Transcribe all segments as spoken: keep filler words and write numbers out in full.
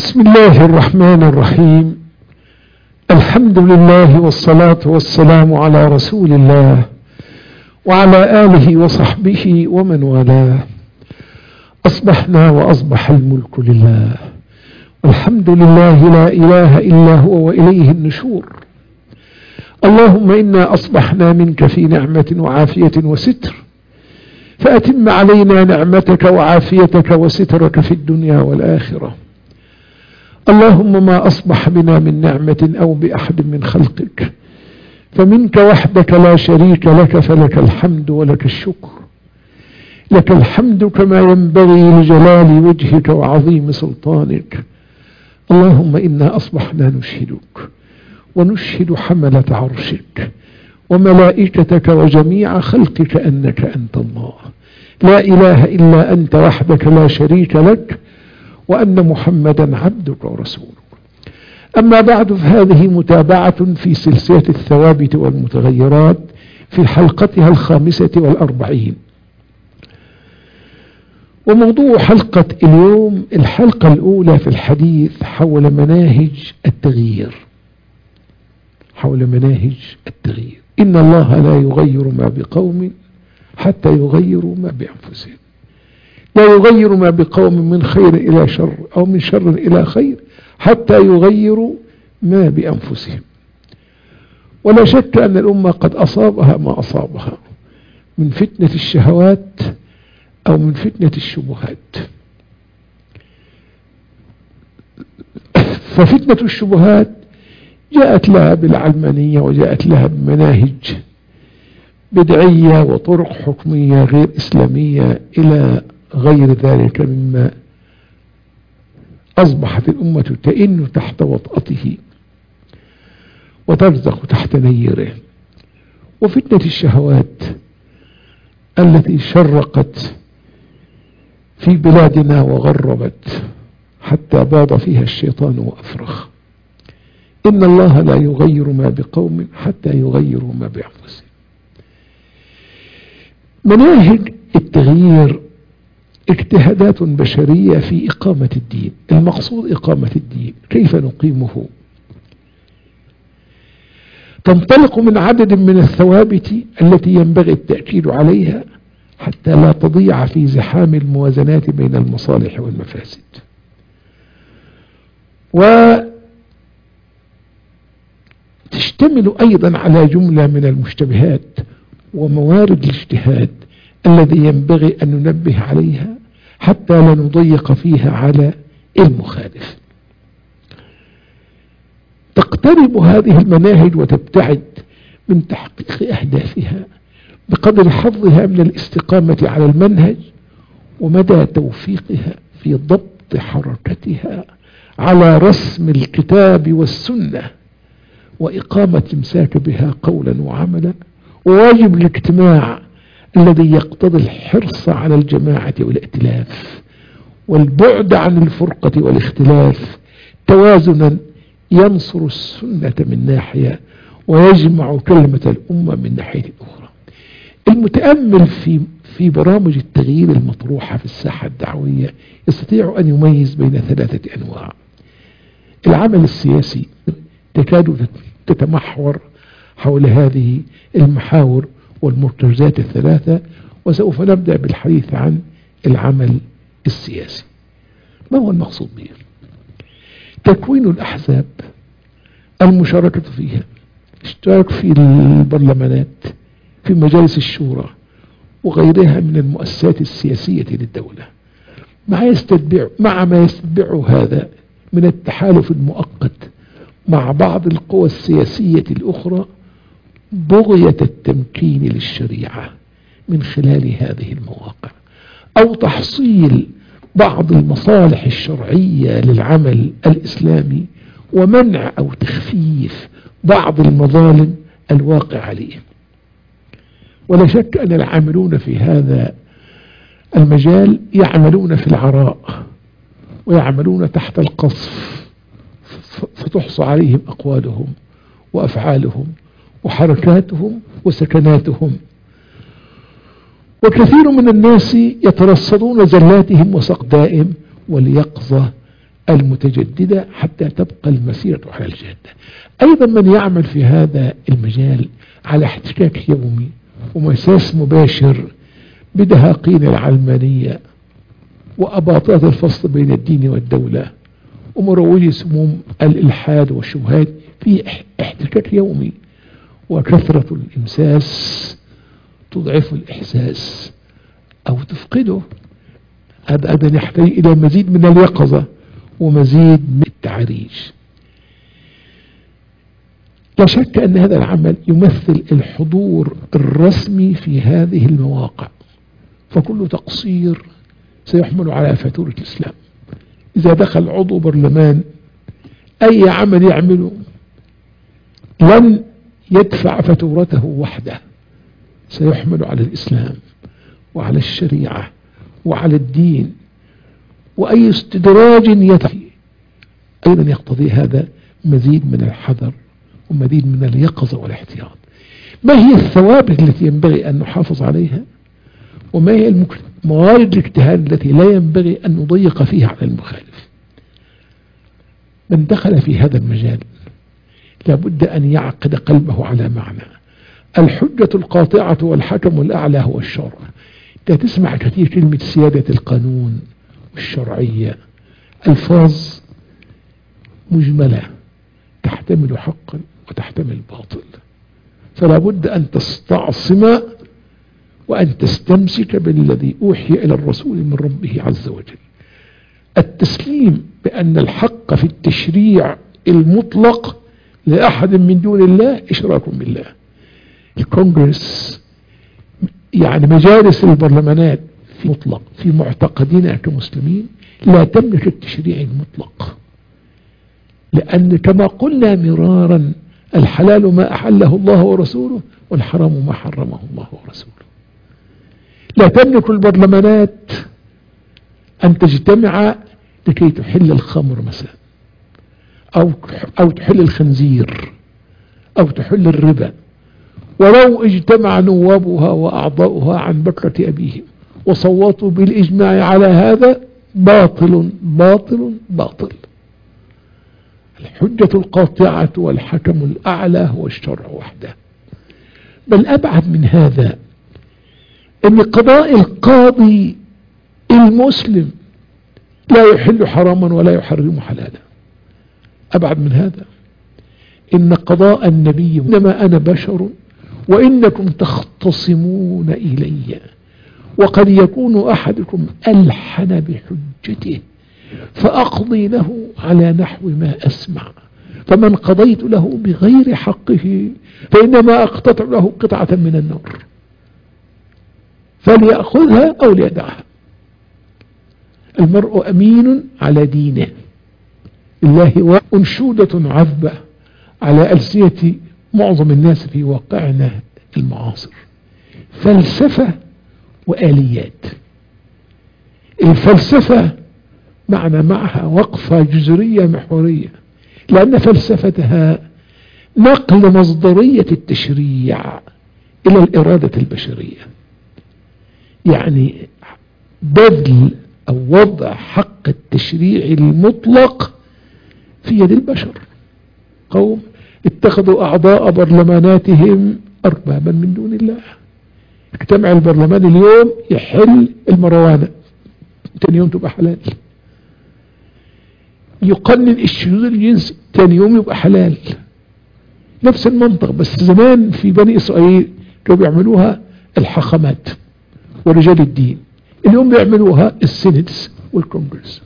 بسم الله الرحمن الرحيم. الحمد لله والصلاة والسلام على رسول الله وعلى آله وصحبه ومن والاه. أصبحنا وأصبح الملك لله، والحمد لله لا إله إلا هو وإليه النشور. اللهم إنا أصبحنا منك في نعمة وعافية وستر، فأتم علينا نعمتك وعافيتك وسترك في الدنيا والآخرة. اللهم ما أصبح بنا من نعمة أو بأحد من خلقك فمنك وحدك لا شريك لك، فلك الحمد ولك الشكر. لك الحمد كما ينبغي لجلال وجهك وعظيم سلطانك. اللهم إنا أصبحنا نشهدك ونشهد حملة عرشك وملائكتك وجميع خلقك أنك أنت الله، لا إله إلا أنت وحدك لا شريك لك، وأن محمدا عبدك ورسولك. أما بعد، فهذه متابعة في سلسلة الثوابت والمتغيرات في حلقتها الخامسة والأربعين. وموضوع حلقة اليوم الحلقة الأولى في الحديث حول مناهج التغيير حول مناهج التغيير. إن الله لا يغير ما بقوم حتى يغيروا ما بأنفسهم. لا يغير ما بقوم من خير إلى شر أو من شر إلى خير حتى يغيروا ما بأنفسهم. ولا شك أن الأمة قد أصابها ما أصابها من فتنة الشهوات أو من فتنة الشبهات. ففتنة الشبهات جاءت لها بالعلمانية، وجاءت لها بمناهج بدعية وطرق حكمية غير إسلامية إلى غير ذلك، مما أصبحت الأمة تئن تحت وطأته وترزق تحت نيره. وفتنة الشهوات التي شرقت في بلادنا وغربت حتى باض فيها الشيطان وأفرخ. إن الله لا يغير ما بقوم حتى يغيروا ما بأنفسهم. مناهج التغيير اجتهادات بشرية في إقامة الدين. المقصود إقامة الدين، كيف نقيمه؟ تنطلق من عدد من الثوابت التي ينبغي التأكيد عليها حتى لا تضيع في زحام الموازنات بين المصالح والمفاسد. وتشتمل أيضا على جملة من المشتبهات وموارد الاجتهاد الذي ينبغي أن ننبه عليها حتى لا نضيق فيها على المخالف. تقترب هذه المناهج وتبتعد من تحقيق أهدافها بقدر حظها من الاستقامة على المنهج ومدى توفيقها في ضبط حركتها على رسم الكتاب والسنة وإقامة امساك بها قولا وعملا. وواجب الاجتماع الذي يقتضي الحرص على الجماعة والائتلاف والبعد عن الفرقة والاختلاف، توازنا ينصر السنة من ناحية ويجمع كلمة الأمة من ناحية أخرى. المتأمل في في برامج التغيير المطروحة في الساحة الدعوية يستطيع أن يميز بين ثلاثة أنواع. العمل السياسي تكاد تتمحور حول هذه المحاور والمرتكزات الثلاثة، وسوف نبدأ بالحديث عن العمل السياسي. ما هو المقصود به؟ تكوين الأحزاب، المشاركة فيها، اشتراك في البرلمانات، في مجالس الشورى وغيرها من المؤسسات السياسية للدولة، مع يستتبع مع ما يستتبعه هذا من التحالف المؤقت مع بعض القوى السياسية الأخرى بغية التمكين للشريعة من خلال هذه المواقع، أو تحصيل بعض المصالح الشرعية للعمل الإسلامي ومنع أو تخفيف بعض المظالم الواقع عليه. ولا شك أن العاملون في هذا المجال يعملون في العراء ويعملون تحت القصف، فتحصى عليهم أقوالهم وأفعالهم وحركاتهم وسكناتهم. وكثير من الناس يترصدون زلاتهم وسقدائهم واليقظة المتجددة حتى تبقى المسيرة على الجادة. أيضا من يعمل في هذا المجال على احتكاك يومي ومساس مباشر بدهاقين العلمانية وأباطات الفصل بين الدين والدولة ومروجي سموم الإلحاد والشبهات، في احتكاك يومي، وكثرة الإمساس تضعف الإحساس أو تفقده. هذا أيضا يحتاج إلى مزيد من اليقظة ومزيد من التعريج. لا شك أن هذا العمل يمثل الحضور الرسمي في هذه المواقع، فكل تقصير سيحمل على فاتورة الإسلام. إذا دخل عضو برلمان أي عمل يعمله لن يدفع فاتورته وحده، سيحمل على الإسلام وعلى الشريعة وعلى الدين، وأي استدراج يتفي أيضا يقتضي هذا مزيد من الحذر ومزيد من اليقظة والاحتياط. ما هي الثوابت التي ينبغي أن نحافظ عليها؟ وما هي موارد الاجتهاد التي لا ينبغي أن نضيق فيها على المخالف؟ من دخل في هذا المجال لابد أن يعقد قلبه على معنى الحجة القاطعة والحكم الأعلى هو الشرع. انت تسمع كثير كلمة سيادة القانون والشرعية، ألفاظ مجملة تحتمل حقا وتحتمل باطل، فلا بد أن تستعصم وأن تستمسك بالذي أوحي إلى الرسول من ربه عز وجل. التسليم بأن الحق في التشريع المطلق لأحد من دون الله إشراك بالله. الكونغرس يعني مجالس البرلمانات في مطلق في معتقدنا كمسلمين لا تملك التشريع المطلق، لأن كما قلنا مرارا الحلال ما أحله الله ورسوله والحرام ما حرمه الله ورسوله. لا تملك البرلمانات أن تجتمع لكي تحل الخمر مثلا، أو أو تحل الخنزير أو تحل الربا، ولو اجتمع نوابها وأعضاؤها عن بكرة أبيهم وصوتوا بالإجماع على هذا باطل باطل باطل. الحجة القاطعة والحكم الأعلى هو الشرع وحده. بل أبعد من هذا، أن قضاء القاضي المسلم لا يحل حراما ولا يحرم حلالا. أبعد من هذا، إن قضاء النبي إنما أنا بشر وإنكم تختصمون إلي وقد يكون أحدكم ألحن بحجته فأقضي له على نحو ما أسمع، فمن قضيت له بغير حقه فإنما أقتطع له قطعة من النار فليأخذها أو ليدعها. المرء أمين على دينه. الله وأنشودة عذبة على ألسنة معظم الناس في واقعنا المعاصر: فلسفة وآليات. الفلسفة معنى معها وقفة جذرية محورية، لأن فلسفتها نقل مصدرية التشريع إلى الإرادة البشرية، يعني بذل أو وضع حق التشريع المطلق في يد البشر. قوم اتخذوا أعضاء برلماناتهم أربابا من دون الله. اجتمع البرلمان اليوم يحل المروانة، تاني يوم تبقى حلال. يقنن الشذوذ الجنسي، تاني يوم يبقى حلال. نفس المنطق، بس زمان في بني إسرائيل كانوا بيعملوها الحاخامات ورجال الدين، اليوم بيعملوها السينتس والكونغرس.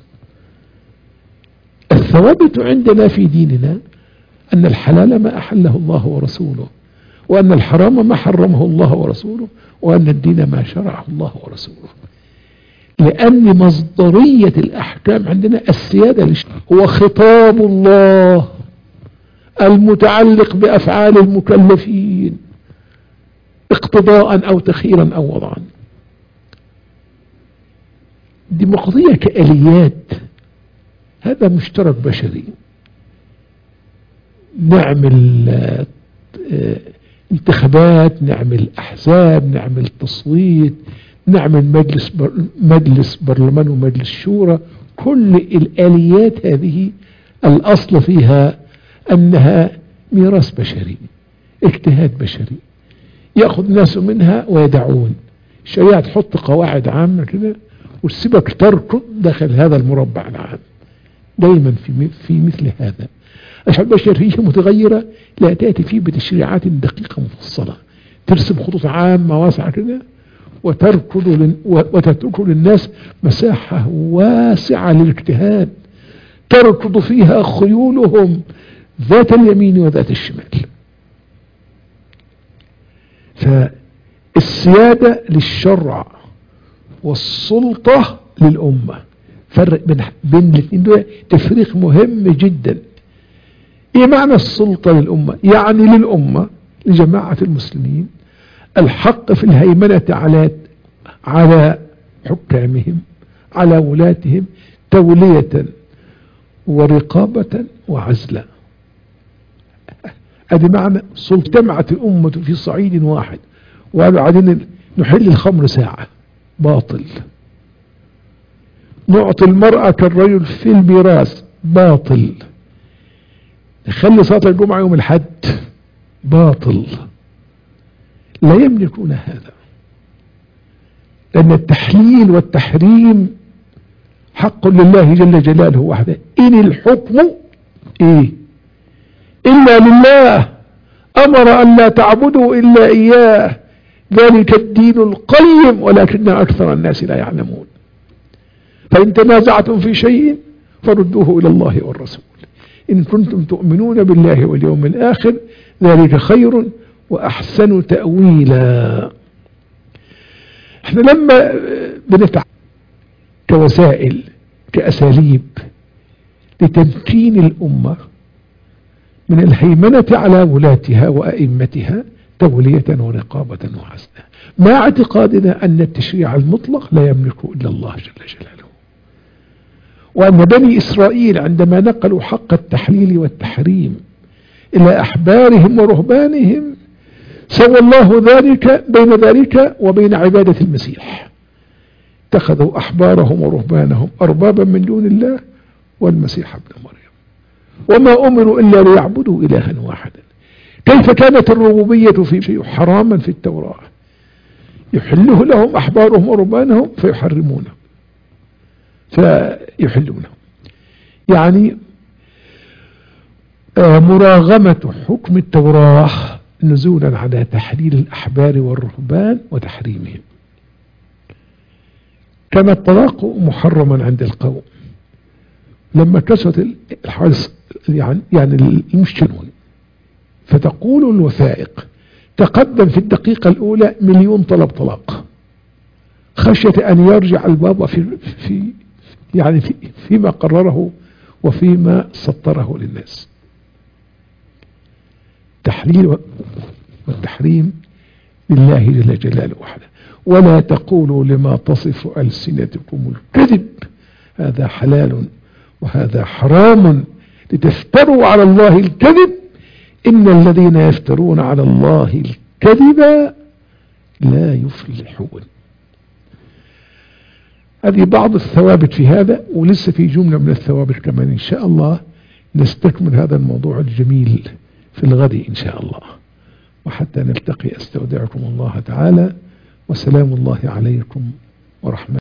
الثوابت عندنا في ديننا أن الحلال ما أحله الله ورسوله، وأن الحرام ما حرمه الله ورسوله، وأن الدين ما شرعه الله ورسوله. لأن مصدرية الأحكام عندنا السيادة للشرع هو خطاب الله المتعلق بأفعال المكلفين اقتضاء أو تخييرا أو وضعا. الديمقراطية كآليات هذا مشترك بشري. نعمل انتخابات، نعمل أحزاب، نعمل تصويت، نعمل مجلس بر... مجلس برلمان ومجلس شورى، كل الآليات هذه الأصل فيها أنها ميراث بشري، اجتهاد بشري يأخذ الناس منها ويدعون. الشريعة تحط قواعد عامة كده وتسيبك تركض داخل هذا المربع العام. دايما في في مثل هذا الأشياء البشرية متغيرة لا تأتي فيه بتشريعات دقيقة مفصلة، ترسم خطوط عامة واسعة كده وتركض لن وتترك للناس مساحة واسعة للاجتهاد تركض فيها خيولهم ذات اليمين وذات الشمال. فالسيادة للشرع والسلطة للأمة، فرق بين بين الاثنين دول تفريق مهم جدا. ايه معنى السلطة للأمة؟ يعني للأمة لجماعة المسلمين الحق في الهيمنة على على حكامهم على ولاتهم تولية ورقابة وعزلة. ادي معنى سلطة. اجتمعت الأمة في صعيد واحد وبعدين نحل الخمر ساعة، باطل. نعطي المرأة كالرجل في الميراث، باطل. نخلي صلاة الجمعة يوم الحد، باطل. لا يملكون هذا، لأن التحليل والتحريم حق لله جل جلاله وحده. إن الحكم إيه إلا لله، أمر أن لا تعبدوا إلا إياه، ذلك الدين القيم ولكن أكثر الناس لا يعلمون. فإن تنازعتم في شيء فردوه إلى الله والرسول إن كنتم تؤمنون بالله واليوم الآخر، ذلك خير وأحسن تأويلا. احنا لما بنتعلم كوسائل كأساليب لتمكين الأمة من الهيمنة على ولاتها وأئمتها تولية ورقابة وعزلة، مع اعتقادنا أن التشريع المطلق لا يملك إلا الله جل جلاله، وأن بني إسرائيل عندما نقلوا حق التحليل والتحريم إلى أحبارهم ورهبانهم سوى الله ذلك بين ذلك وبين عبادة المسيح. اتخذوا أحبارهم ورهبانهم أربابا من دون الله والمسيح ابن مريم وما أمروا إلا ليعبدوا إلها واحدا. كيف كانت الربوبية في شيء حراما في التوراة يحله لهم أحبارهم ورهبانهم فيحرمونه فيحلونه؟ يعني آه مراغمة حكم التوراة نزولا على تحليل الأحبار والرهبان وتحريمهم. كان الطلاق محرما عند القوم لما كسرت الحوادث يعني, يعني المشترون، فتقول الوثائق تقدم في الدقيقة الأولى مليون طلب طلاق خشية أن يرجع البابا في, في يعني في فيما قرره وفيما سطره للناس. تحليل والتحريم لله جل جلاله وحده. ولا تقولوا لما تصف ألسنتكم الكذب هذا حلال وهذا حرام لتفتروا على الله الكذب إن الذين يفترون على الله الكذب لا يفلحون. هذه بعض الثوابت في هذا، ولسه في جملة من الثوابت كمان إن شاء الله نستكمل هذا الموضوع الجميل في الغد إن شاء الله. وحتى نلتقي أستودعكم الله تعالى، وسلام الله عليكم ورحمة